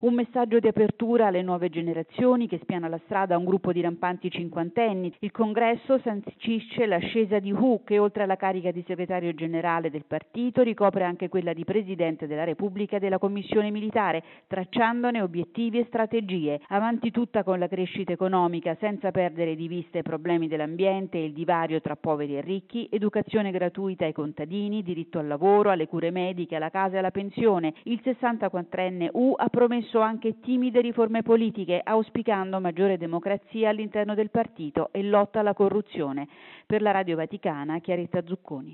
Un messaggio di apertura alle nuove generazioni che spiana la strada a un gruppo di rampanti cinquantenni. Il congresso sancisce l'ascesa di Hu, che oltre alla carica di segretario generale del partito ricopre anche quella di presidente della Repubblica e della Commissione militare, tracciandone obiettivi e strategie. Avanti tutta con la crescita economica, senza perdere di vista i problemi dell'ambiente e il divario tra poveri e ricchi, educazione gratuita ai contadini, diritto al lavoro, alle cure mediche, alla casa e alla pensione. Il 64enne Hu ha promesso anche timide riforme politiche, auspicando maggiore democrazia all'interno del partito e lotta alla corruzione. Per la Radio Vaticana, Chiaretta Zucconi.